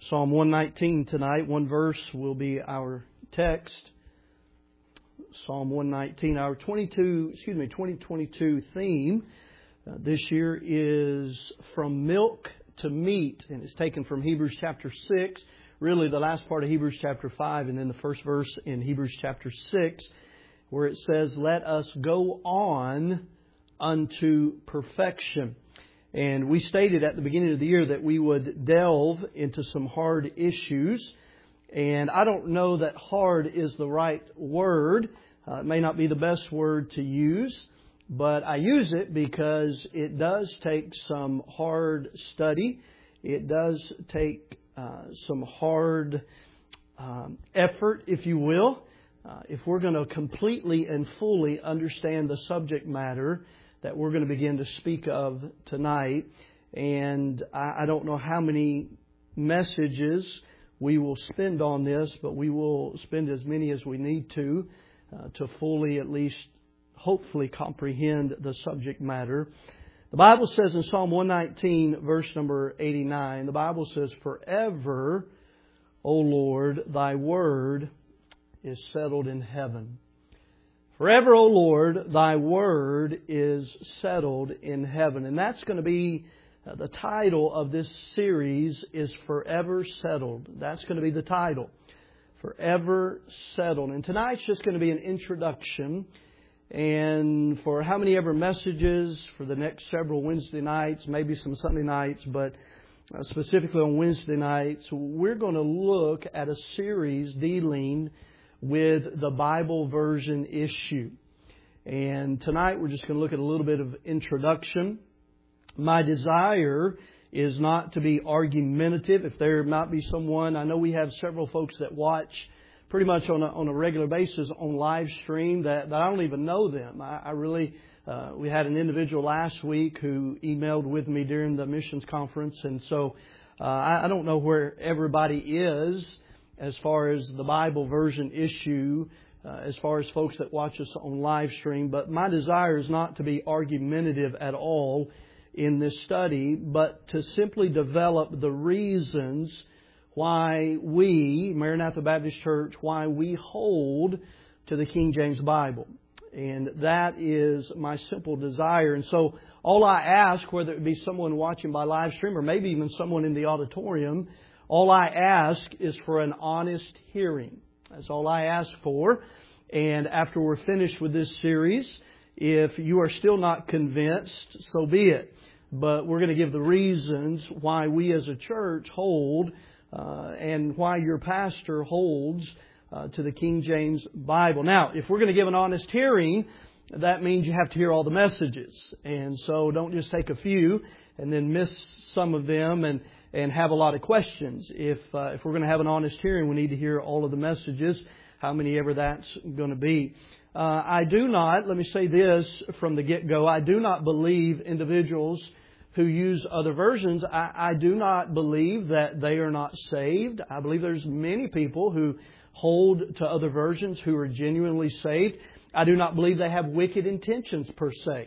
Psalm 119 tonight. One verse will be our text. Psalm 119. Our 2022 theme this year is From Milk to Meat, and it's taken from Hebrews chapter 6, really the last part of Hebrews chapter 5, and then the first verse in Hebrews chapter 6, where it says, "Let us go on unto perfection." And we stated at the beginning of the year that we would delve into some hard issues. And I don't know that hard is the right word. It may not be the best word to use, but I use it because it does take some hard study. It does take some hard effort, if you will, if we're going to completely and fully understand the subject matter that we're going to begin to speak of tonight. And I don't know how many messages we will spend on this, but we will spend as many as we need to fully, at least, hopefully comprehend the subject matter. The Bible says in Psalm 119, verse number 89, the Bible says, "Forever, O Lord, Thy word is settled in heaven." Forever, O Lord, Thy word is settled in heaven. And that's going to be the title of this series, is Forever Settled. That's going to be the title. Forever Settled. And tonight's just going to be an introduction. And for how many ever messages for the next several Wednesday nights, maybe some Sunday nights, but specifically on Wednesday nights, we're going to look at a series dealing with the Bible version issue. And tonight we're just going to look at a little bit of introduction. My desire is not to be argumentative. If there might be someone, I know we have several folks that watch pretty much on a regular basis on live stream that I don't even know them. I really, we had an individual last week who emailed with me during the missions conference, and so I don't know where everybody is as far as the Bible version issue, as far as folks that watch us on live stream. But my desire is not to be argumentative at all in this study, but to simply develop the reasons why we, Maranatha Baptist Church, why we hold to the King James Bible. And that is my simple desire. And so all I ask, whether it be someone watching by live stream or maybe even someone in the auditorium, all I ask is for an honest hearing. That's all I ask for. And after we're finished with this series, if you are still not convinced, so be it. But we're going to give the reasons why we as a church hold and why your pastor holds to the King James Bible. Now, if we're going to give an honest hearing, that means you have to hear all the messages. And so don't just take a few and then miss some of them and have a lot of questions. If we're going to have an honest hearing, we need to hear all of the messages, how many ever that's going to be. I do not, let me say this from the get-go, I do not believe individuals who use other versions, I do not believe that they are not saved. I believe there's many people who hold to other versions who are genuinely saved. I do not believe they have wicked intentions per se.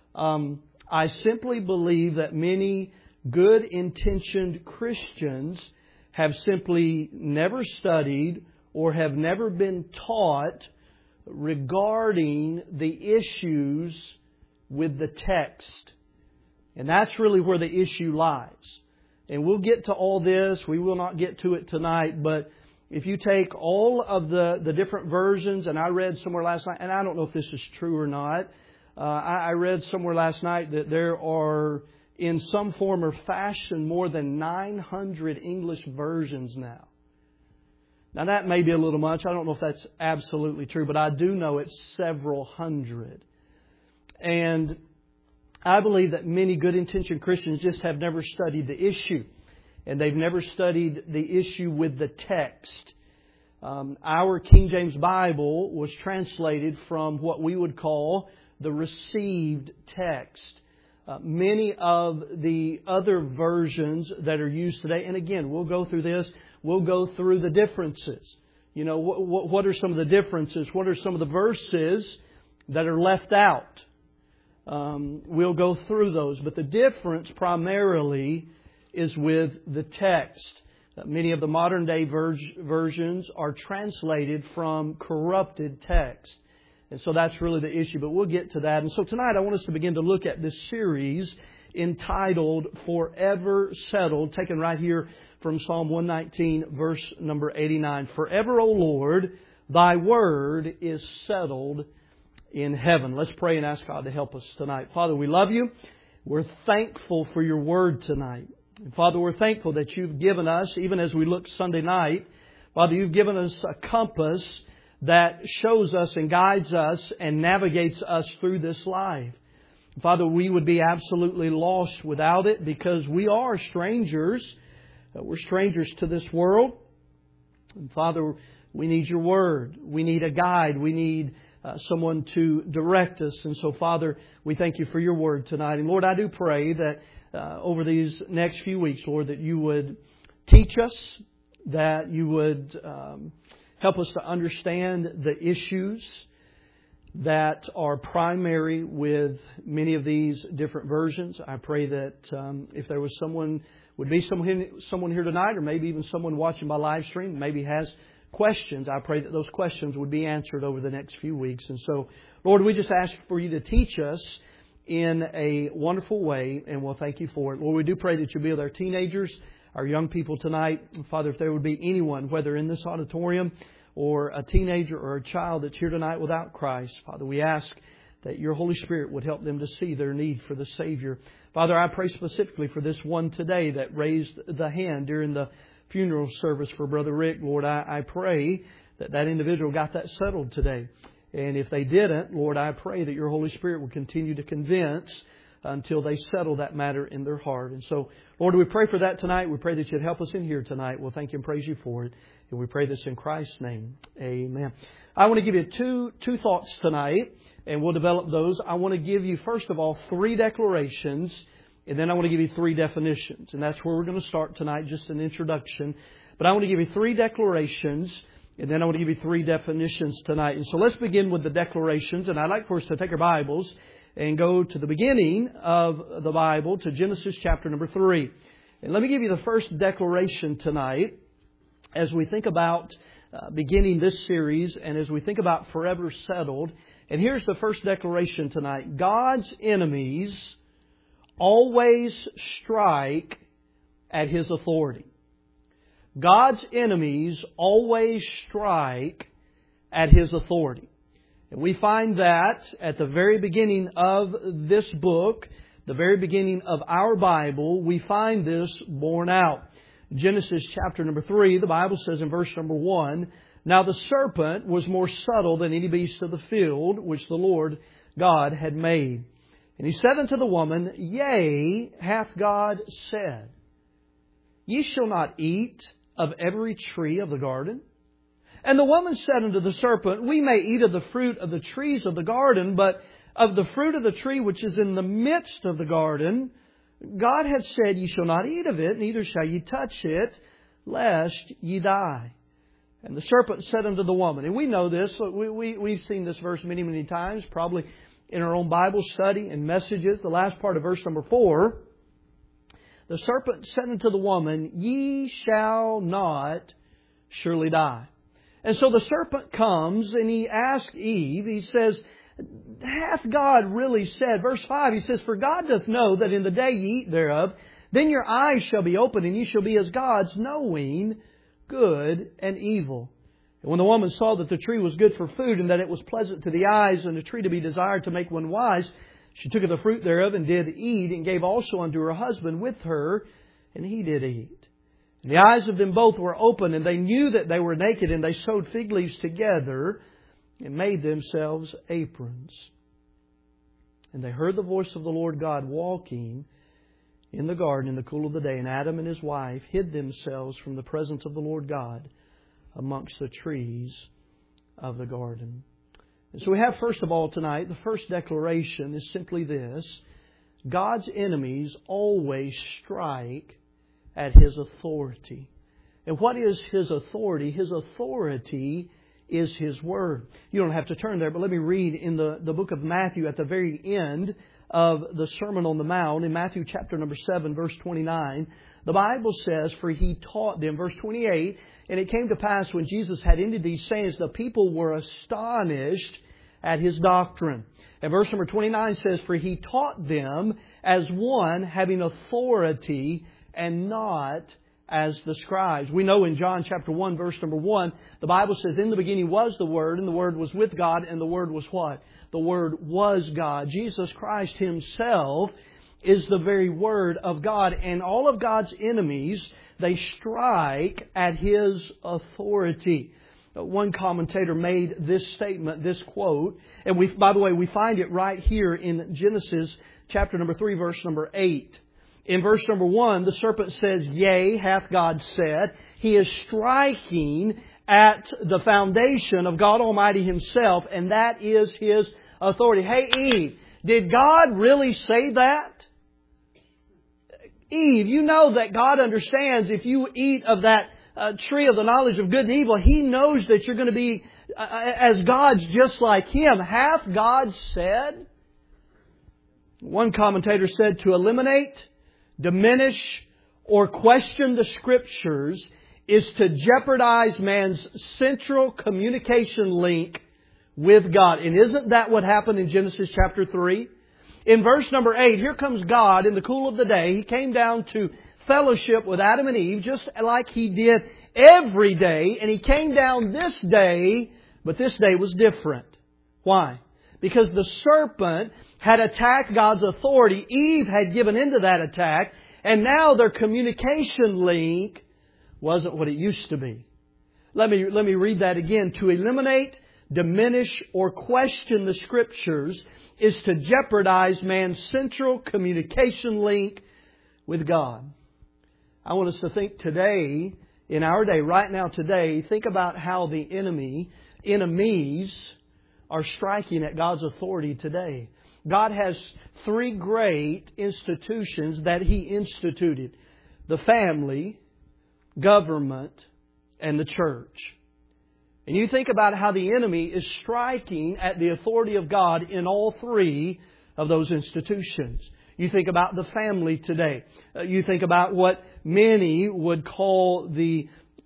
I simply believe that many good-intentioned Christians have simply never studied or have never been taught regarding the issues with the text. And that's really where the issue lies. And we'll get to all this. We will not get to it tonight. But if you take all of the different versions, and I read somewhere last night, and I don't know if this is true or not, I read somewhere last night that there are, in some form or fashion, more than 900 English versions now. Now that may be a little much. I don't know if that's absolutely true, but I do know it's several hundred. And I believe that many good-intentioned Christians just have never studied the issue. And they've never studied the issue with the text. Our King James Bible was translated from what we would call the received text. Many of the other versions that are used today, and again, we'll go through this, we'll go through the differences. You know, what are some of the differences? What are some of the verses that are left out? We'll go through those. But the difference primarily is with the text. Many of the modern day versions are translated from corrupted text. And so that's really the issue, but we'll get to that. And so tonight I want us to begin to look at this series entitled Forever Settled, taken right here from Psalm 119, verse number 89. Forever, O Lord, Thy word is settled in heaven. Let's pray and ask God to help us tonight. Father, we love You. We're thankful for Your word tonight. And Father, we're thankful that You've given us, even as we look Sunday night, Father, You've given us a compass that shows us and guides us and navigates us through this life. Father, we would be absolutely lost without it because we are strangers. We're strangers to this world. And Father, we need Your word. We need a guide. We need someone to direct us. And so, Father, we thank You for Your word tonight. And Lord, I do pray that over these next few weeks, Lord, that You would teach us, that You would help us to understand the issues that are primary with many of these different versions. I pray that if there was someone here tonight, or maybe even someone watching by live stream, maybe has questions, I pray that those questions would be answered over the next few weeks. And so, Lord, we just ask for You to teach us in a wonderful way, and we'll thank You for it. Lord, we do pray that You'll be with our teenagers, our young people tonight. Father, if there would be anyone, whether in this auditorium or a teenager or a child that's here tonight without Christ, Father, we ask that Your Holy Spirit would help them to see their need for the Savior. Father, I pray specifically for this one today that raised the hand during the funeral service for Brother Rick. Lord, I pray that that individual got that settled today. And if they didn't, Lord, I pray that Your Holy Spirit will continue to convince until they settle that matter in their heart. And so, Lord, we pray for that tonight. We pray that You'd help us in here tonight. We'll thank You and praise You for it. And we pray this in Christ's name. Amen. I want to give you two thoughts tonight, and we'll develop those. I want to give you, first of all, 3 declarations, and then I want to give you 3 definitions. And that's where we're going to start tonight, just an introduction. But I want to give you 3 declarations, and then I want to give you 3 definitions tonight. And so let's begin with the declarations. And I'd like for us to take our Bibles and go to the beginning of the Bible, to Genesis chapter number 3. And let me give you the first declaration tonight as we think about beginning this series and as we think about Forever Settled. And here's the first declaration tonight. God's enemies always strike at His authority. God's enemies always strike at His authority. And we find that at the very beginning of this book, the very beginning of our Bible, we find this borne out. Genesis chapter number 3, the Bible says in verse number 1, Now the serpent was more subtle than any beast of the field, which the Lord God had made. And he said unto the woman, Yea, hath God said, Ye shall not eat of every tree of the garden? And the woman said unto the serpent, We may eat of the fruit of the trees of the garden, but of the fruit of the tree which is in the midst of the garden, God hath said, Ye shall not eat of it, neither shall ye touch it, lest ye die. And the serpent said unto the woman, and we know this, we've seen this verse many, many times, probably in our own Bible study and messages. The last part of verse number 4, the serpent said unto the woman, Ye shall not surely die. And so the serpent comes and he asks Eve, he says, Hath God really said, verse 5, he says, For God doth know that in the day ye eat thereof, then your eyes shall be opened, and ye shall be as gods, knowing good and evil. And when the woman saw that the tree was good for food, and that it was pleasant to the eyes, and a tree to be desired to make one wise, she took of the fruit thereof, and did eat, and gave also unto her husband with her, and he did eat. And the eyes of them both were open, and they knew that they were naked, and they sewed fig leaves together, and made themselves aprons. And they heard the voice of the Lord God walking in the garden in the cool of the day. And Adam and his wife hid themselves from the presence of the Lord God amongst the trees of the garden. And so we have, first of all, tonight, the first declaration is simply this. God's enemies always strike at His authority. And what is His authority? His authority is His Word. You don't have to turn there, but let me read in the book of Matthew at the very end of the Sermon on the Mount, in Matthew chapter number 7, verse 29, The Bible says, for He taught them, verse 28, and it came to pass when Jesus had ended these sayings, the people were astonished at His doctrine. And verse number 29 says, for He taught them as one having authority and not as the scribes. We know in John chapter 1, verse number 1, the Bible says, in the beginning was the Word, and the Word was with God, and the Word was what? The Word was God. Jesus Christ Himself is the very Word of God. And all of God's enemies, they strike at His authority. One commentator made this statement, this quote, and by the way, we find it right here in Genesis chapter number 3, verse number 8. In verse number 1, the serpent says, yea, hath God said. He is striking at the foundation of God Almighty Himself, and that is His authority. Hey, Eve, did God really say that? Eve, you know that God understands if you eat of that tree of the knowledge of good and evil, He knows that you're going to be as gods just like Him. Hath God said? One commentator said, to eliminate, diminish, or question the Scriptures is to jeopardize man's central communication link with God. And isn't that what happened in Genesis chapter 3? In verse number 8, here comes God in the cool of the day. He came down to fellowship with Adam and Eve just like He did every day. And He came down this day, but this day was different. Why? Because the serpent had attacked God's authority. Eve had given into that attack. And now their communication link wasn't what it used to be. Let me read that again. To eliminate, diminish, or question the Scriptures is to jeopardize man's central communication link with God. I want us to think today, in our day, right now today, think about how the enemies are striking at God's authority today. God has three great institutions that He instituted: the family, government, and the church. And you think about how the enemy is striking at the authority of God in all three of those institutions. You think about the family today. You think about what many would call the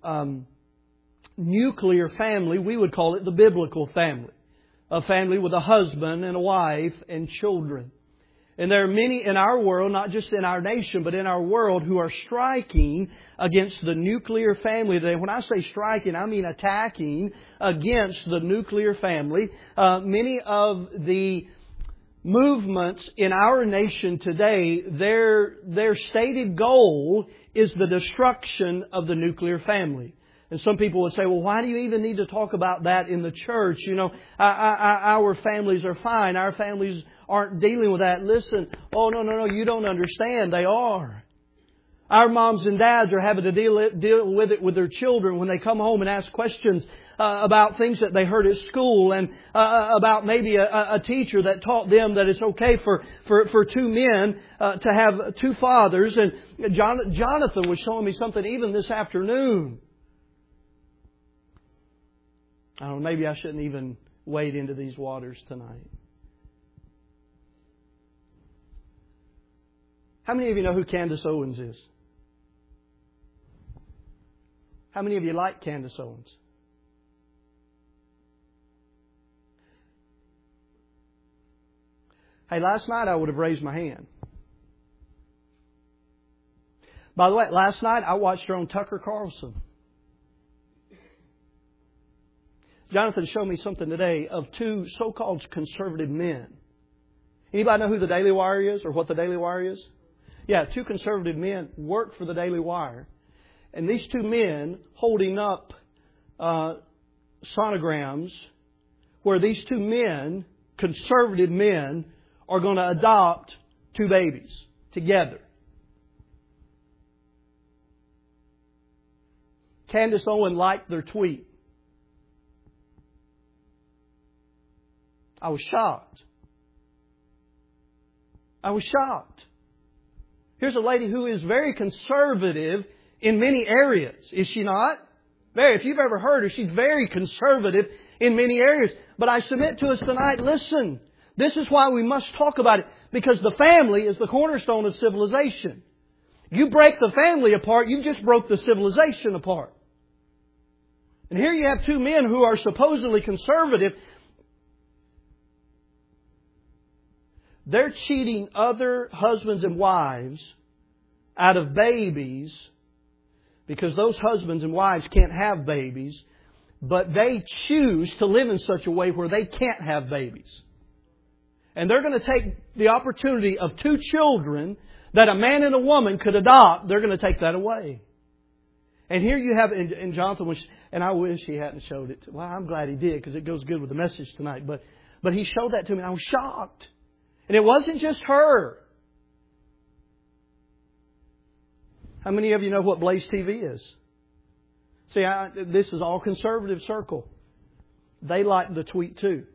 nuclear family. We would call it the biblical family. A family with a husband and a wife and children. And there are many in our world, not just in our nation, but in our world, who are striking against the nuclear family today. When I say striking, I mean attacking against the nuclear family. Many of the movements in our nation today, their stated goal is the destruction of the nuclear family. And some people would say, well, why do you even need to talk about that in the church? You know, our families are fine. Our families aren't dealing with that. Listen, no, you don't understand. They are. Our moms and dads are having to deal with it with their children when they come home and ask questions about things that they heard at school, and about maybe a teacher that taught them that it's okay for two men to have two fathers. And Jonathan was showing me something even this afternoon. I don't know, maybe I shouldn't even wade into these waters tonight. How many of you know who Candace Owens is? How many of you like Candace Owens? Hey, last night I would have raised my hand. By the way, last night I watched her on Tucker Carlson. Jonathan showed me something today of two so-called conservative men. Anybody know who the Daily Wire is or what the Daily Wire is? Yeah, two conservative men work for the Daily Wire. And these two men holding up sonograms where these two men, conservative men, are going to adopt two babies together. Candace Owens liked their tweet. I was shocked. Here's a lady who is very conservative in many areas. Is she not? Very. If you've ever heard her, she's very conservative in many areas. But I submit to us tonight, listen, this is why we must talk about it. Because the family is the cornerstone of civilization. You break the family apart, you just broke the civilization apart. And here you have two men who are supposedly conservative. They're cheating other husbands and wives out of babies because those husbands and wives can't have babies, but they choose to live in such a way where they can't have babies. And they're going to take the opportunity of two children that a man and a woman could adopt. They're going to take that away. And here you have, and Jonathan was, and I wish he hadn't showed it. Well, I'm glad he did because it goes good with the message tonight. But he showed that to me and I was shocked. And it wasn't just her. How many of you know what Blaze TV is? See, this is all conservative circle. They like the tweet too.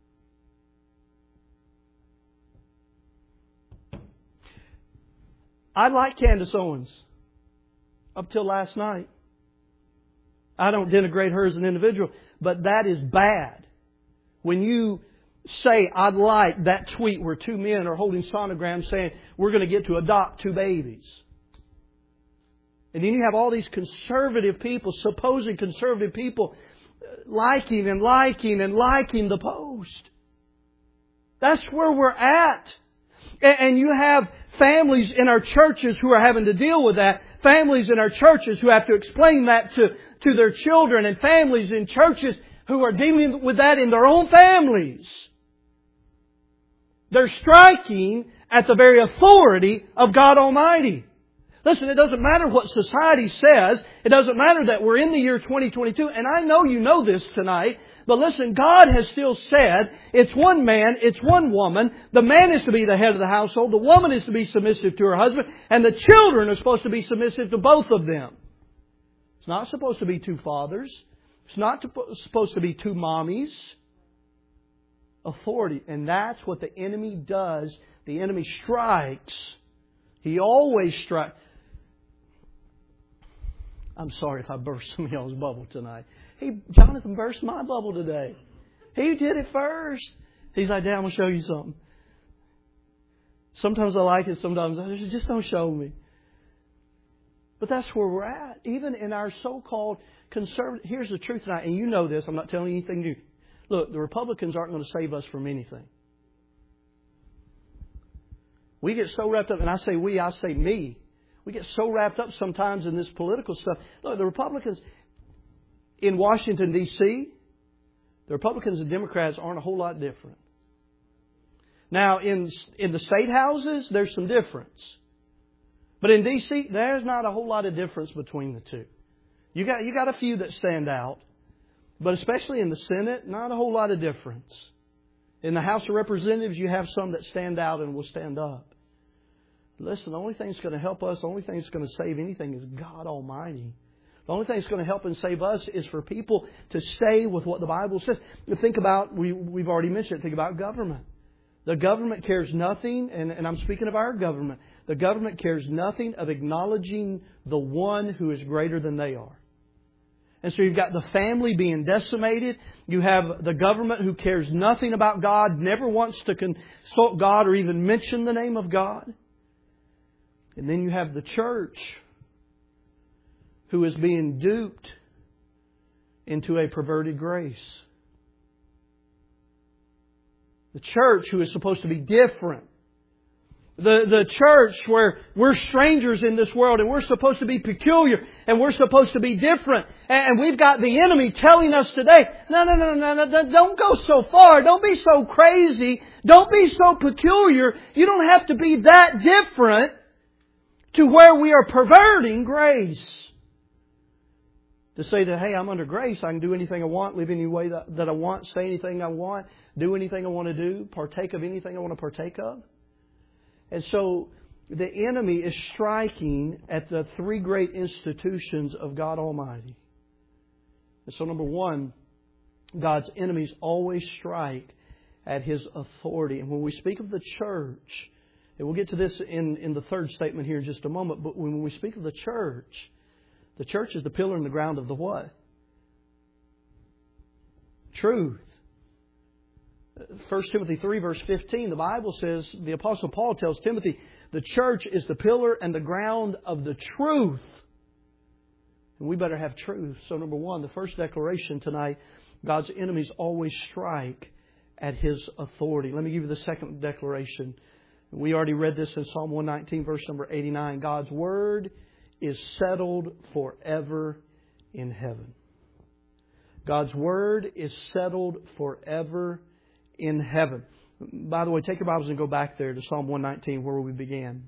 I like Candace Owens up till last night. I don't denigrate her as an individual, but that is bad. When you say, I'd like that tweet where two men are holding sonograms saying, we're going to get to adopt two babies. And then you have all these conservative people, supposed conservative people, liking the post. That's where we're at. And you have families in our churches who are having to deal with that. Families in our churches who have to explain that to their children. And families in churches who are dealing with that in their own families. They're striking at the very authority of God Almighty. Listen, it doesn't matter what society says. It doesn't matter that we're in the year 2022. And I know you know this tonight. But listen, God has still said it's one man, it's one woman. The man is to be the head of the household. The woman is to be submissive to her husband. And the children are supposed to be submissive to both of them. It's not supposed to be two fathers. It's not supposed to be two mommies. Authority. And that's what the enemy does. The enemy strikes. He always strikes. I'm sorry if I burst some of y'all's bubble tonight. Jonathan burst my bubble today. He did it first. He's like, Dad, I'm going to show you something. Sometimes I like it, sometimes I just don't show me. But that's where we're at. Even in our so-called conservative... Here's the truth tonight, and you know this. I'm not telling you anything new. Look, the Republicans aren't going to save us from anything. We get so wrapped up, and I say we, I say me. We get so wrapped up sometimes in this political stuff. Look, the Republicans in Washington, D.C., the Republicans and Democrats aren't a whole lot different. Now, in the state houses, there's some difference. But in D.C., there's not a whole lot of difference between the two. You got a few that stand out. But especially in the Senate, not a whole lot of difference. In the House of Representatives, you have some that stand out and will stand up. Listen, the only thing that's going to help us, the only thing that's going to save anything is God Almighty. The only thing that's going to help and save us is for people to stay with what the Bible says. Think about, we've already mentioned it, think about government. The government cares nothing, and I'm speaking of our government, the government cares nothing of acknowledging the one who is greater than they are. And so you've got the family being decimated. You have the government who cares nothing about God, never wants to consult God or even mention the name of God. And then you have the church who is being duped into a perverted grace. The church who is supposed to be different. The church where we're strangers in this world and we're supposed to be peculiar and we're supposed to be different. And we've got the enemy telling us today, no, don't go so far. Don't be so crazy. Don't be so peculiar. You don't have to be that different to where we are perverting grace. To say that, hey, I'm under grace. I can do anything I want, live any way that I want, say anything I want, do anything I want to do, partake of anything I want to partake of. And so the enemy is striking at the three great institutions of God Almighty. And so number one, God's enemies always strike at His authority. And when we speak of the church, and we'll get to this in the third statement here in just a moment, but when we speak of the church is the pillar and the ground of the what? Truth. 1 Timothy 3 verse 15, the Bible says, the Apostle Paul tells Timothy, The church is the pillar and the ground of the truth. And we better have truth. So number one, the first declaration tonight, God's enemies always strike at His authority. Let me give you the second declaration. We already read this in Psalm 119, verse number 89. God's Word is settled forever in heaven. God's Word is settled forever in heaven. By the way, take your Bibles and go back there to Psalm 119 where we began.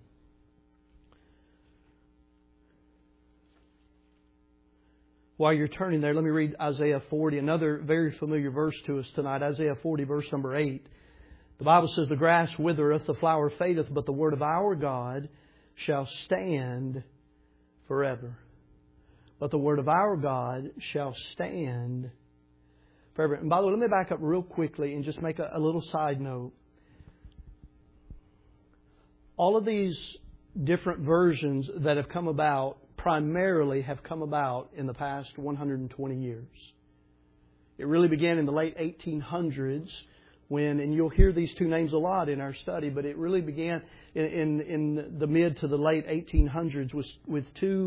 While you're turning there, let me read Isaiah 40, another very familiar verse to us tonight. Isaiah 40, verse number 8. The Bible says, the grass withereth, the flower fadeth, but the word of our God shall stand forever. But the word of our God shall stand forever. And by the way, let me back up real quickly and just make a little side note. All of these different versions that have come about primarily have come about in the past 120 years. It really began in the late 1800s when, and you'll hear these two names a lot in our study, but it really began in the mid to the late 1800s with two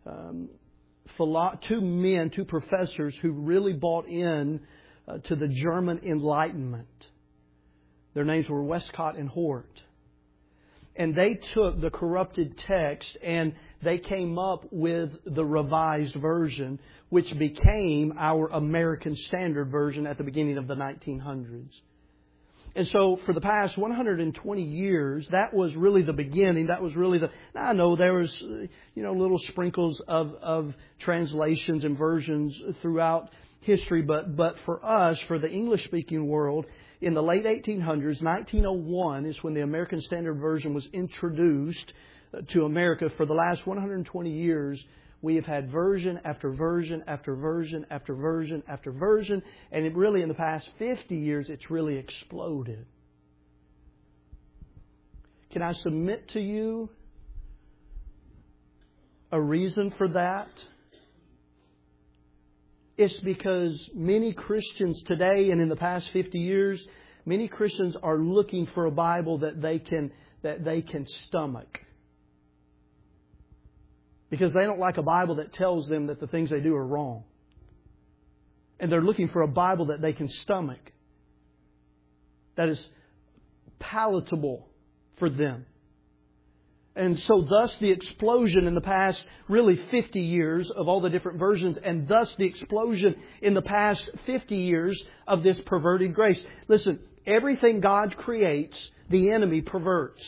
professors who really bought in to the German Enlightenment. Their names were Westcott and Hort. And they took the corrupted text and they came up with the Revised Version, which became our American Standard Version at the beginning of the 1900s. And so for the past 120 years, that was really the beginning. That was really now I know there was, little sprinkles of translations and versions throughout history, but for us, for the English-speaking world, in the late 1800s, 1901 is when the American Standard Version was introduced to America. For the last 120 years, we have had version after version after version after version after version. And it really, in the past 50 years, it's really exploded. Can I submit to you a reason for that? It's because many Christians today and in the past 50 years, many Christians are looking for a Bible that they can stomach. Because they don't like a Bible that tells them that the things they do are wrong. And they're looking for a Bible that they can stomach. That is palatable for them. And so thus the explosion in the past really 50 years of all the different versions, and thus the explosion in the past 50 years of this perverted grace. Listen, everything God creates, the enemy perverts.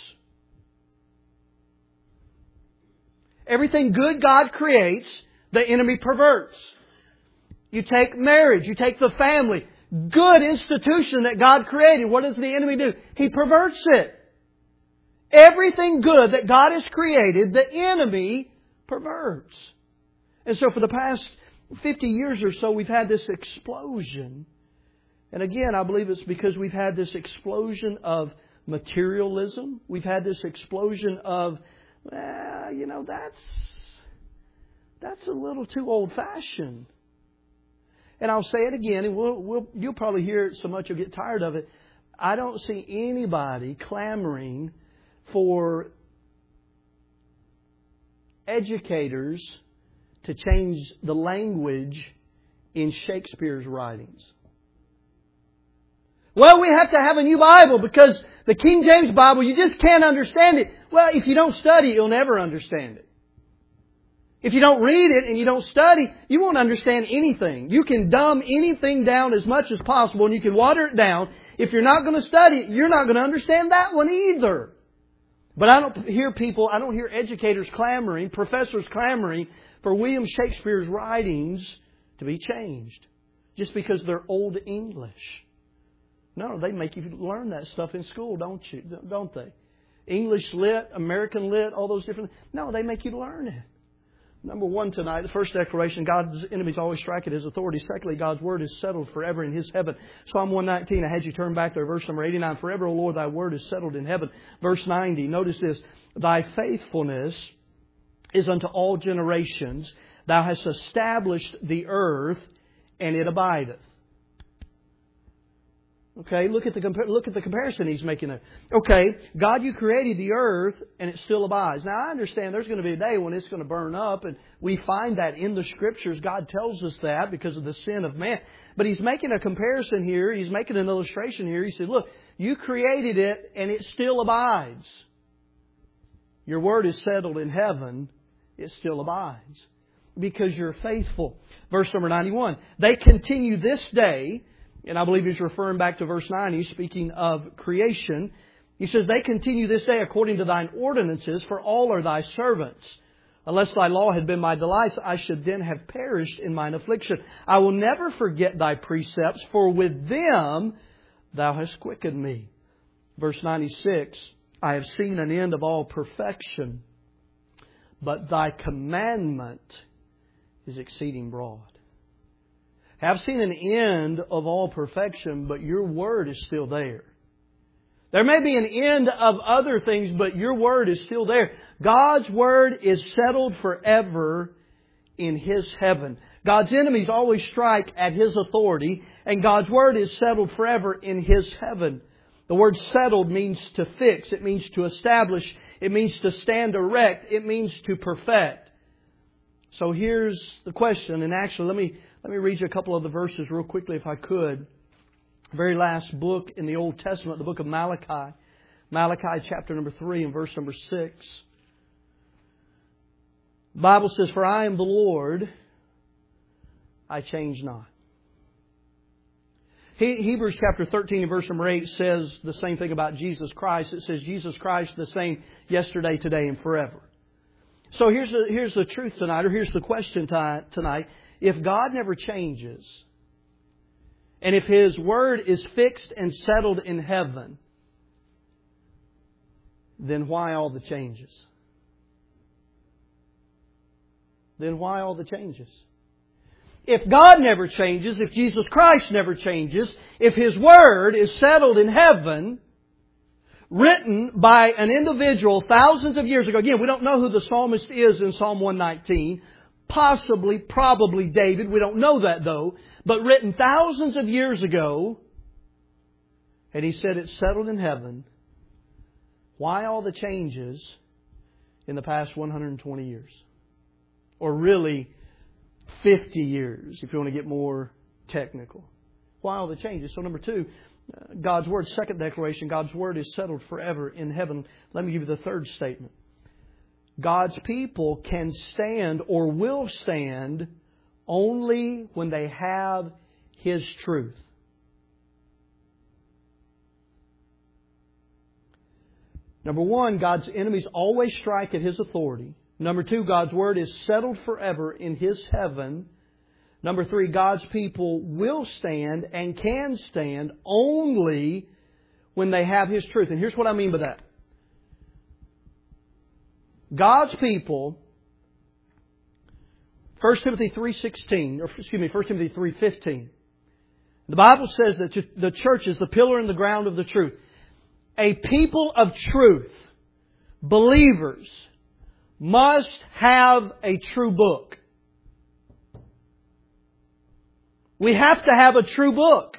Everything good God creates, the enemy perverts. You take marriage, you take the family, good institution that God created. What does the enemy do? He perverts it. Everything good that God has created, the enemy perverts. And so for the past 50 years or so, we've had this explosion. And again, I believe it's because we've had this explosion of materialism. We've had this explosion of, that's a little too old-fashioned. And I'll say it again, and you'll probably hear it so much you'll get tired of it. I don't see anybody clamoring for educators to change the language in Shakespeare's writings. Well, we have to have a new Bible because the King James Bible, you just can't understand it. Well, if you don't study it, you'll never understand it. If you don't read it and you don't study, you won't understand anything. You can dumb anything down as much as possible and you can water it down. If you're not going to study it, you're not going to understand that one either. But I don't hear educators clamoring, professors clamoring for William Shakespeare's writings to be changed just because they're old English. No, they make you learn that stuff in school, don't they? English lit, American lit, all those different... No, they make you learn it. Number one tonight, the first declaration, God's enemies always strike at His authority. Secondly, God's Word is settled forever in His heaven. Psalm 119, I had you turn back there, verse number 89. Forever, O Lord, Thy Word is settled in heaven. Verse 90, notice this. Thy faithfulness is unto all generations. Thou hast established the earth, and it abideth. Okay, look at the comparison he's making there. Okay, God, you created the earth and it still abides. Now I understand there's going to be a day when it's going to burn up, and we find that in the Scriptures. God tells us that because of the sin of man. But he's making a comparison here. He's making an illustration here. He said, look, you created it and it still abides. Your word is settled in heaven. It still abides because you're faithful. Verse number 91. They continue this day. And I believe he's referring back to verse 9. He's speaking of creation. He says, they continue this day according to thine ordinances, for all are thy servants. Unless thy law had been my delights, I should then have perished in mine affliction. I will never forget thy precepts, for with them thou hast quickened me. Verse 96, I have seen an end of all perfection, but thy commandment is exceeding broad. I've seen an end of all perfection, but your word is still there. There may be an end of other things, but your word is still there. God's word is settled forever in His heaven. God's enemies always strike at His authority, and God's word is settled forever in His heaven. The word settled means to fix. It means to establish. It means to stand erect. It means to perfect. So here's the question, and actually let me read you a couple of the verses real quickly if I could. The very last book in the Old Testament, the book of Malachi. Malachi chapter number 3 and verse number 6. The Bible says, for I am the Lord, I change not. Hebrews chapter 13 and verse number 8 says the same thing about Jesus Christ. It says Jesus Christ the same yesterday, today, and forever. So here's the truth tonight, or here's the question tonight. If God never changes, and if His Word is fixed and settled in heaven, then why all the changes? Then why all the changes? If God never changes, if Jesus Christ never changes, if His Word is settled in heaven, written by an individual thousands of years ago. Again, we don't know who the psalmist is in Psalm 119. Possibly, probably David. We don't know that though. But written thousands of years ago. And he said it's settled in heaven. Why all the changes in the past 120 years? Or really 50 years, if you want to get more technical. Why all the changes? So number 2, God's Word, second declaration, God's Word is settled forever in heaven. Let me give you the third statement. God's people can stand or will stand only when they have His truth. Number 1, God's enemies always strike at His authority. Number 2, God's Word is settled forever in His heaven. Number 3, God's people will stand and can stand only when they have His truth. And here's what I mean by that. God's people, 1 Timothy 3:15. The Bible says that the church is the pillar and the ground of the truth. A people of truth, believers, must have a true book. We have to have a true book.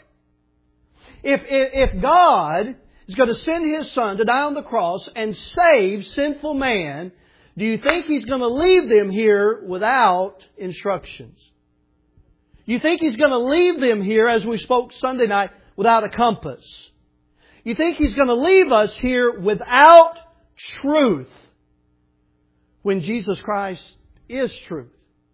If God is going to send His Son to die on the cross and save sinful man, do you think He's going to leave them here without instructions? You think He's going to leave them here, as we spoke Sunday night, without a compass? You think He's going to leave us here without truth when Jesus Christ is truth?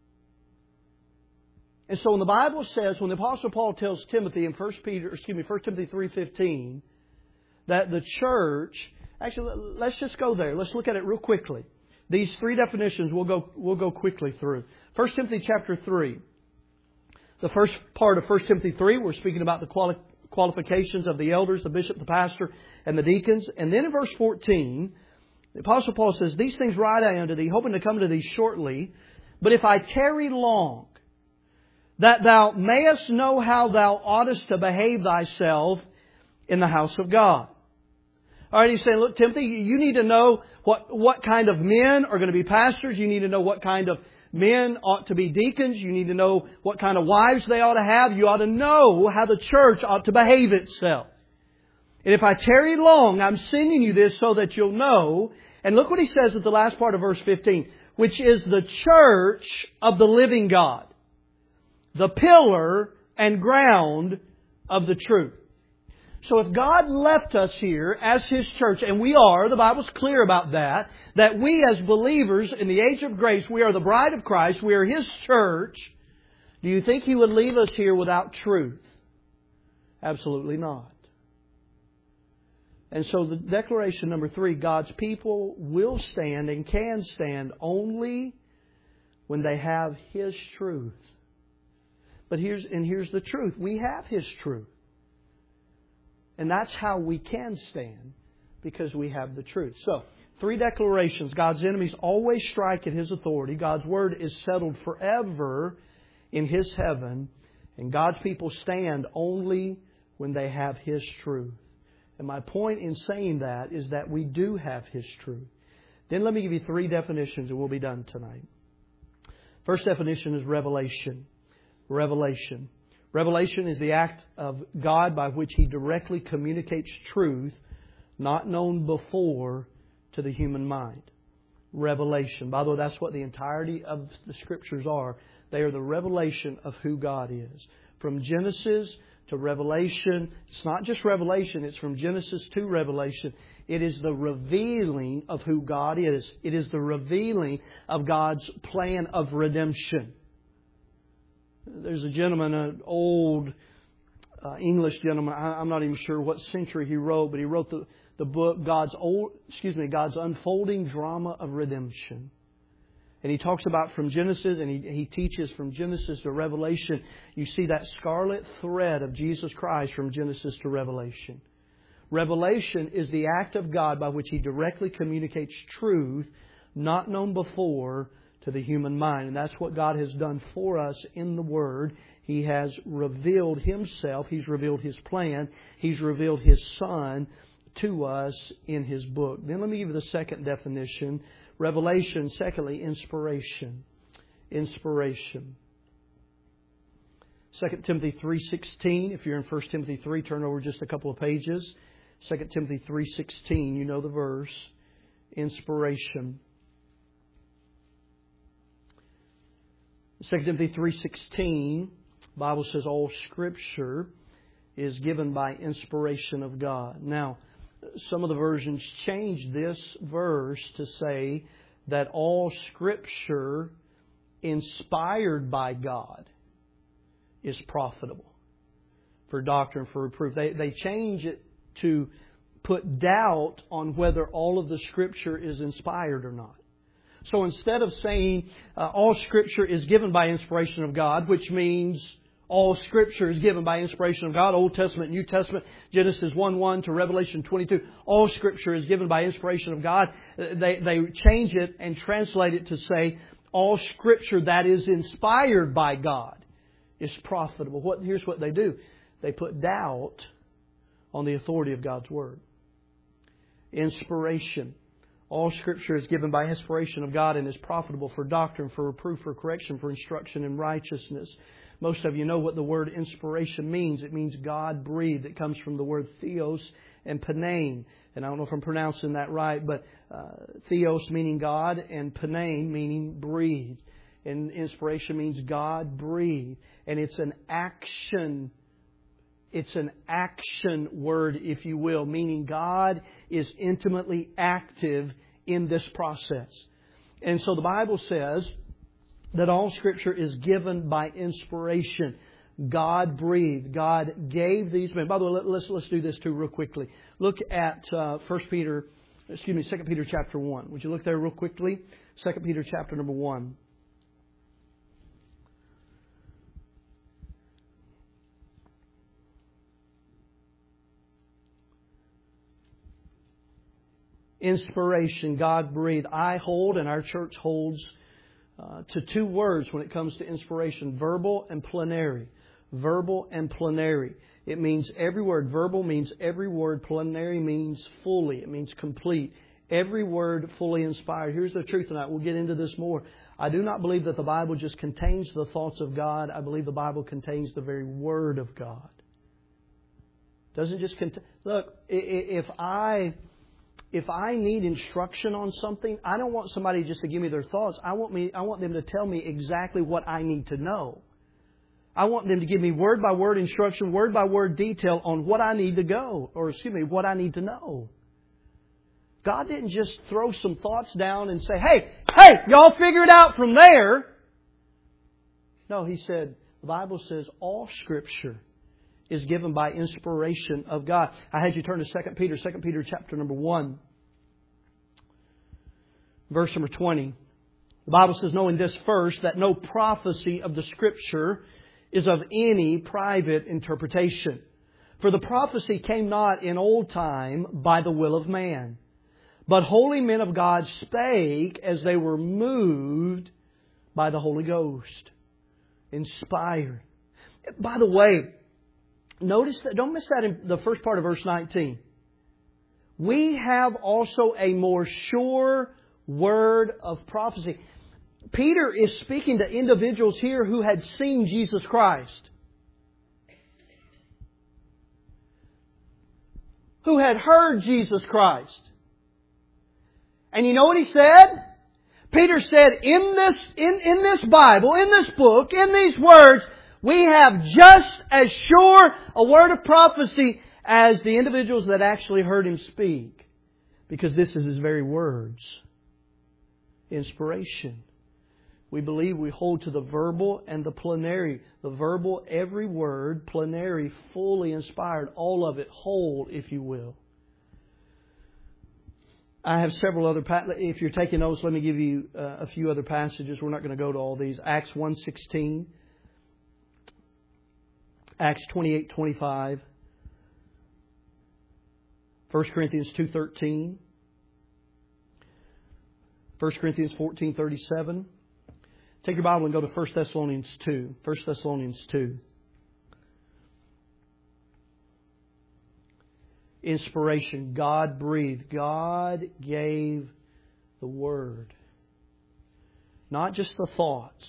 And so when the Bible says, when the Apostle Paul tells Timothy in 1 Timothy 3:15, that the church, actually let's just go there. Let's look at it real quickly. These 3 definitions we'll go quickly through. 1 Timothy chapter 3. The first part of 1 Timothy 3, we're speaking about the qualifications of the elders, the bishop, the pastor, and the deacons. And then in verse 14, the Apostle Paul says, these things write I unto thee, hoping to come to thee shortly. But if I tarry long, that thou mayest know how thou oughtest to behave thyself in the house of God. All right, he's saying, look, Timothy, you need to know what kind of men are going to be pastors. You need to know what kind of men ought to be deacons. You need to know what kind of wives they ought to have. You ought to know how the church ought to behave itself. And if I tarry long, I'm sending you this so that you'll know. And look what He says at the last part of verse 15. Which is the church of the living God. The pillar and ground of the truth. So if God left us here as His church, and we are, the Bible's clear about that we as believers in the age of grace, we are the bride of Christ, we are His church, do you think He would leave us here without truth? Absolutely not. And so the declaration number 3, God's people will stand and can stand only when they have His truth. But here's the truth. We have His truth. And that's how we can stand, because we have the truth. So, 3 declarations. God's enemies always strike at His authority. God's Word is settled forever in His heaven. And God's people stand only when they have His truth. And my point in saying that is that we do have His truth. Then let me give you 3 definitions and we'll be done tonight. First definition is revelation. Revelation. Revelation is the act of God by which He directly communicates truth not known before to the human mind. Revelation. By the way, that's what the entirety of the Scriptures are. They are the revelation of who God is. From Genesis to Revelation, it's not just revelation, it's from Genesis to Revelation. It is the revealing of who God is. It is the revealing of God's plan of redemption. There's a gentleman, an old English gentleman. I'm not even sure what century he wrote, but he wrote the book God's Unfolding Drama of Redemption. And he talks about from Genesis, and he teaches from Genesis to Revelation. You see that scarlet thread of Jesus Christ from Genesis to Revelation. Revelation is the act of God by which He directly communicates truth not known before to the human mind. And that's what God has done for us in the Word. He has revealed Himself. He's revealed His plan. He's revealed His Son to us in His book. Then let me give you the second definition. Revelation, secondly, inspiration. Inspiration. 2 Timothy 3:16. If you're in 1 Timothy 3, turn over just a couple of pages. 2 Timothy 3:16, you know the verse. Inspiration. 2 Timothy 3:16, the Bible says all Scripture is given by inspiration of God. Now, some of the versions change this verse to say that all Scripture inspired by God is profitable for doctrine, for reproof. They change it to put doubt on whether all of the Scripture is inspired or not. So instead of saying all Scripture is given by inspiration of God, which means all Scripture is given by inspiration of God, Old Testament, New Testament, Genesis 1:1 to Revelation 22, all Scripture is given by inspiration of God. They change it and translate it to say all Scripture that is inspired by God is profitable. Here's what they do. They put doubt on the authority of God's Word. Inspiration. All Scripture is given by inspiration of God and is profitable for doctrine, for reproof, for correction, for instruction in righteousness. Most of you know what the word inspiration means. It means God breathed. It comes from the word theos and panein. And I don't know if I'm pronouncing that right, but theos meaning God and panein meaning breathed. And inspiration means God breathed. And it's an action. It's an action word, if you will, meaning God is intimately active in this process. And so the Bible says that all Scripture is given by inspiration. God breathed. God gave these men. By the way, let's do this too real quickly. Look at 2 Peter chapter 1. Would you look there real quickly? 2 Peter chapter number 1. Inspiration, God breathed. I hold, and our church holds, to 2 words when it comes to inspiration: verbal and plenary. Verbal and plenary. It means every word. Verbal means every word. Plenary means fully. It means complete. Every word fully inspired. Here's the truth tonight. We'll get into this more. I do not believe that the Bible just contains the thoughts of God. I believe the Bible contains the very Word of God. Doesn't just look. If I need instruction on something, I don't want somebody just to give me their thoughts. I want them to tell me exactly what I need to know. I want them to give me word by word instruction, word by word detail on what I need to go, what I need to know. God didn't just throw some thoughts down and say, hey, y'all figure it out from there. No, He said, the Bible says all Scripture is given by inspiration of God. I had you turn to 2 Peter chapter number 1, verse number 20. The Bible says, knowing this first, that no prophecy of the Scripture is of any private interpretation. For the prophecy came not in old time by the will of man, but holy men of God spake as they were moved by the Holy Ghost. Inspired. By the way, notice that, don't miss that in the first part of verse 19. We have also a more sure word of prophecy. Peter is speaking to individuals here who had seen Jesus Christ, who had heard Jesus Christ. And you know what he said? Peter said, in this Bible, in this book, in these words, we have just as sure a word of prophecy as the individuals that actually heard Him speak. Because this is His very words. Inspiration. We believe we hold to the verbal and the plenary. The verbal, every word, plenary, fully inspired. All of it, whole, if you will. I have several other, if you're taking notes, let me give you a few other passages. We're not going to go to all these. Acts 1:16. Acts 28:25. 1 Corinthians 2:13. 1 Corinthians 14:37. Take your Bible and go to 1 Thessalonians 2. 1 Thessalonians 2. Inspiration. God breathed. God gave the Word. Not just the thoughts.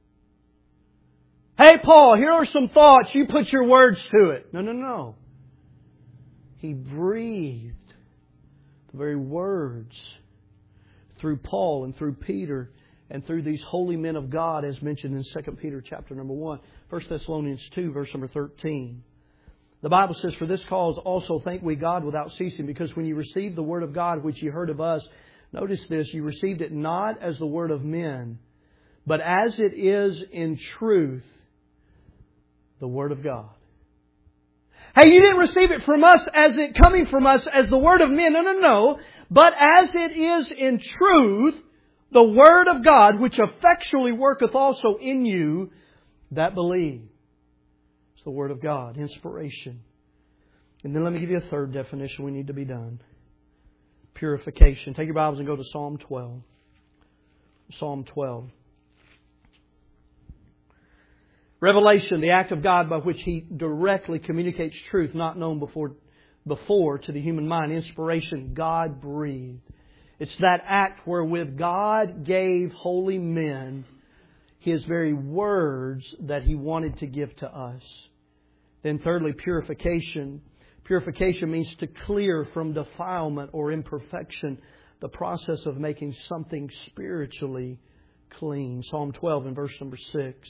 Hey, Paul, here are some thoughts. You put your words to it. No. He breathed the very words through Paul and through Peter and through these holy men of God, as mentioned in 2 Peter chapter number 1. 1 Thessalonians 2, verse number 13. The Bible says, for this cause also thank we God without ceasing, because when you received the word of God which you heard of us, notice this, you received it not as the word of men, but as it is in truth, the word of God. Hey, you didn't receive it from us as it coming from us as the word of men. No. But as it is in truth, the word of God, which effectually worketh also in you that believe. It's the word of God, inspiration. And then let me give you a third definition. We need to be done. Purification. Take your Bibles and go to Psalm 12. Psalm 12. Revelation, the act of God by which He directly communicates truth not known before to the human mind. Inspiration, God breathed. It's that act wherewith God gave holy men His very words that He wanted to give to us. Then thirdly, purification. Purification means to clear from defilement or imperfection, the process of making something spiritually clean. Psalm 12 and verse number 6. The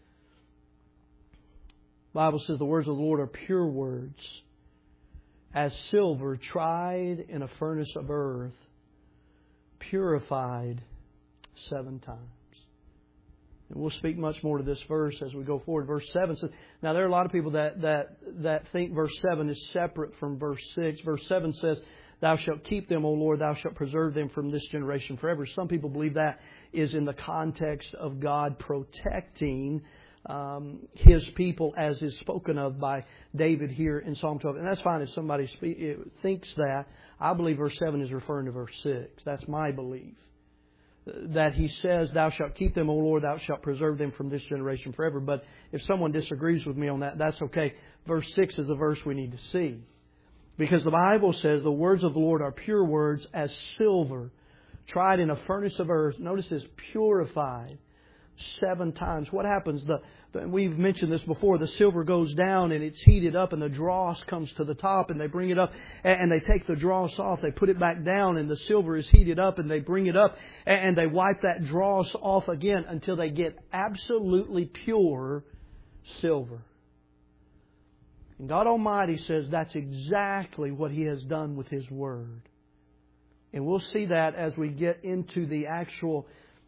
Bible says the words of the Lord are pure words, as silver tried in a furnace of earth, purified 7 times. And we'll speak much more to this verse as we go forward. Verse 7 says, now there are a lot of people that think verse 7 is separate from verse 6. Verse 7 says, thou shalt keep them, O Lord, thou shalt preserve them from this generation forever. Some people believe that is in the context of God protecting His people, as is spoken of by David here in Psalm 12. And that's fine if somebody thinks that. I believe verse 7 is referring to verse 6. That's my belief. That He says, thou shalt keep them, O Lord, thou shalt preserve them from this generation forever. But if someone disagrees with me on that, that's okay. Verse 6 is the verse we need to see. Because the Bible says the words of the Lord are pure words, as silver tried in a furnace of earth. Notice this, purified 7 times. What happens? We've mentioned this before. The silver goes down and it's heated up, and the dross comes to the top, and they bring it up, and they take the dross off. They put it back down, and the silver is heated up, and they bring it up, and they wipe that dross off again until they get absolutely pure silver. And God Almighty says that's exactly what He has done with His Word. And we'll see that as we get into the actual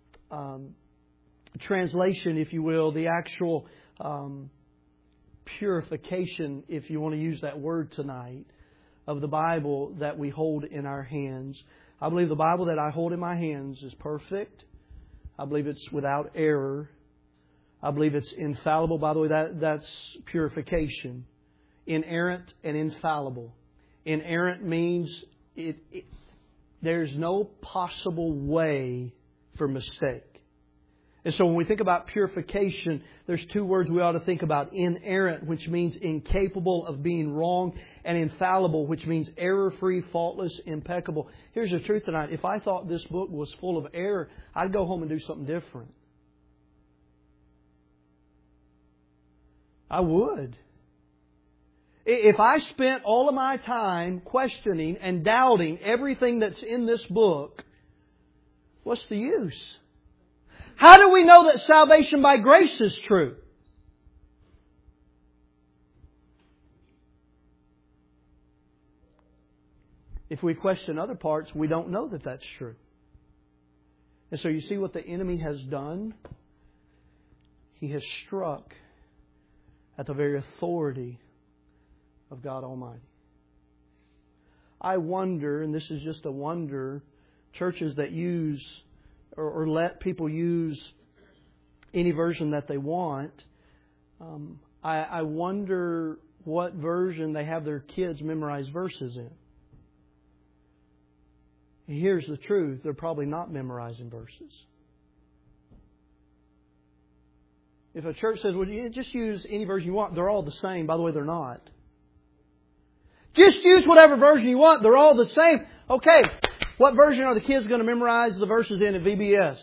translation, if you will, the actual purification, if you want to use that word tonight, of the Bible that we hold in our hands. I believe the Bible that I hold in my hands is perfect. I believe it's without error. I believe it's infallible. By the way, that's purification. Inerrant and infallible. Inerrant means there's no possible way for mistake. And so when we think about purification, there's 2 words we ought to think about. Inerrant, which means incapable of being wrong, and infallible, which means error-free, faultless, impeccable. Here's the truth tonight. If I thought this book was full of error, I'd go home and do something different. I would. If I spent all of my time questioning and doubting everything that's in this book, what's the use? How do we know that salvation by grace is true? If we question other parts, we don't know that that's true. And so you see what the enemy has done? He has struck at the very authority of God Almighty. I wonder, and this is just a wonder, churches that use or let people use any version that they want, I wonder what version they have their kids memorize verses in. Here's the truth. They're probably not memorizing verses. If a church says, well, you just use any version you want, they're all the same. By the way, they're not. Just use whatever version you want. They're all the same. Okay, what version are the kids going to memorize the verses in at VBS?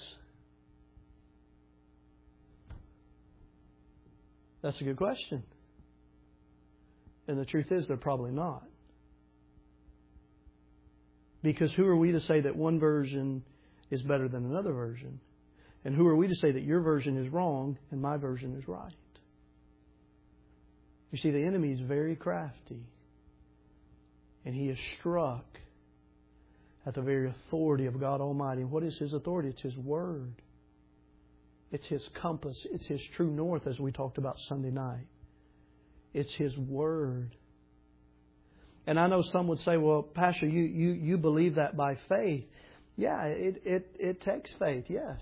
That's a good question. And the truth is, they're probably not. Because who are we to say that one version is better than another version? And who are we to say that your version is wrong and my version is right? You see, the enemy is very crafty. And he is struck at the very authority of God Almighty. And what is His authority? It's His Word. It's His compass. It's His true north, as we talked about Sunday night. It's His Word. And I know some would say, well, Pastor, you believe that by faith. Yeah, it takes faith, yes.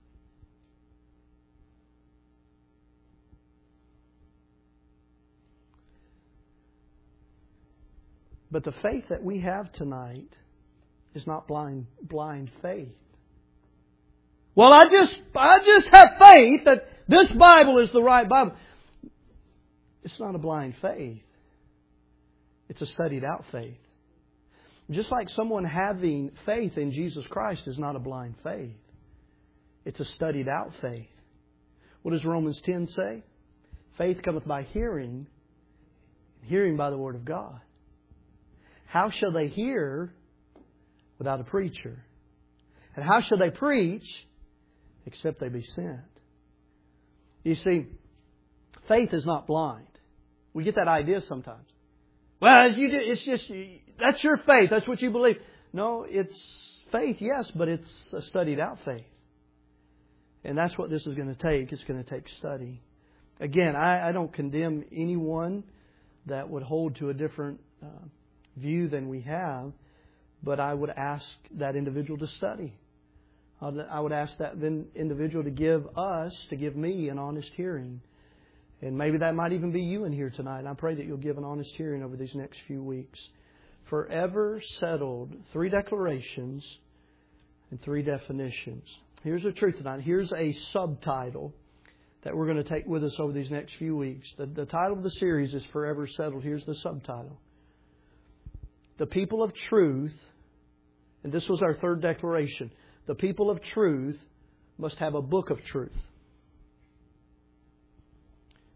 But the faith that we have tonight is not blind faith. Well, I just have faith that this Bible is the right Bible. It's not a blind faith. It's a studied out faith. Just like someone having faith in Jesus Christ is not a blind faith. It's a studied out faith. What does Romans 10 say? Faith cometh by hearing, hearing by the Word of God. How shall they hear without a preacher? And how shall they preach except they be sent? You see, faith is not blind. We get that idea sometimes. Well, it's just, that's your faith. That's what you believe. No, it's faith, yes, but it's a studied out faith. And that's what this is going to take. It's going to take study. Again, I don't condemn anyone that would hold to a different view than we have, but I would ask that individual to study. I would ask that individual to give me an honest hearing. And maybe that might even be you in here tonight. And I pray that you'll give an honest hearing over these next few weeks. Forever settled, 3 declarations and 3 definitions. Here's the truth tonight. Here's a subtitle that we're going to take with us over these next few weeks. The title of the series is Forever Settled. Here's the subtitle. The people of truth, and this was our 3rd declaration, the people of truth must have a book of truth.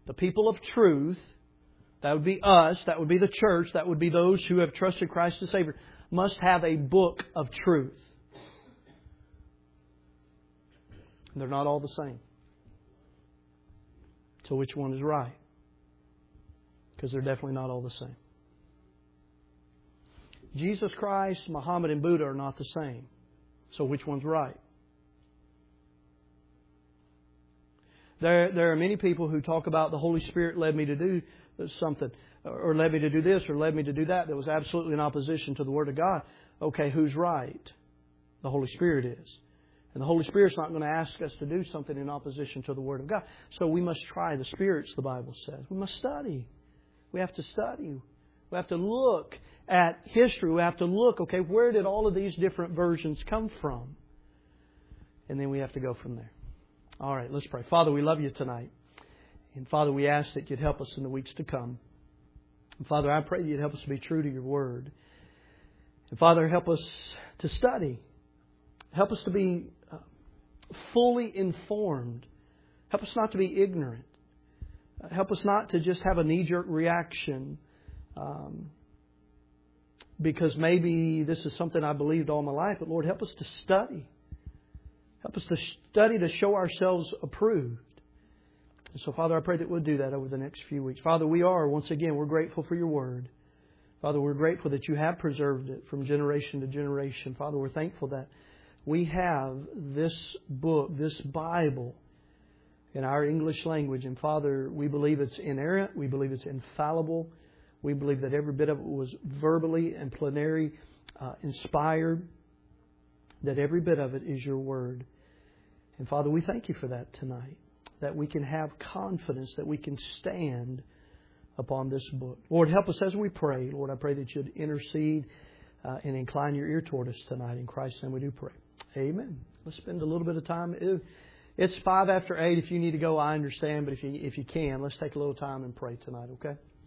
The people of truth, that would be us, that would be the church, that would be those who have trusted Christ as Savior, must have a book of truth. They're not all the same. So which one is right? Because they're definitely not all the same. Jesus Christ, Muhammad, and Buddha are not the same. So which one's right? There are many people who talk about the Holy Spirit led me to do something, or led me to do this, or led me to do that was absolutely in opposition to the Word of God. Okay, who's right? The Holy Spirit is. And the Holy Spirit's not going to ask us to do something in opposition to the Word of God. So we must try the spirits, the Bible says. We must study. We have to study. We have to look at history. We have to look, okay, where did all of these different versions come from? And then we have to go from there. All right, let's pray. Father, we love You tonight. And Father, we ask that You'd help us in the weeks to come. And Father, I pray that You'd help us to be true to Your Word. And Father, help us to study. Help us to be fully informed. Help us not to be ignorant. Help us not to just have a knee-jerk reaction because maybe this is something I believed all my life. But Lord, help us to study. Help us to study to show ourselves approved. And so, Father, I pray that we'll do that over the next few weeks. Father, once again, we're grateful for Your Word. Father, we're grateful that You have preserved it from generation to generation. Father, we're thankful that we have this book, this Bible, in our English language. And Father, we believe it's inerrant. We believe it's infallible. We believe that every bit of it was verbally and plenary inspired. That every bit of it is Your Word. And Father, we thank You for that tonight. That we can have confidence, that we can stand upon this book. Lord, help us as we pray. Lord, I pray that You'd intercede and incline Your ear toward us tonight. In Christ's name we do pray. Amen. Let's spend a little bit of time. It's 8:05. If you need to go, I understand. But if you can, let's take a little time and pray tonight, okay?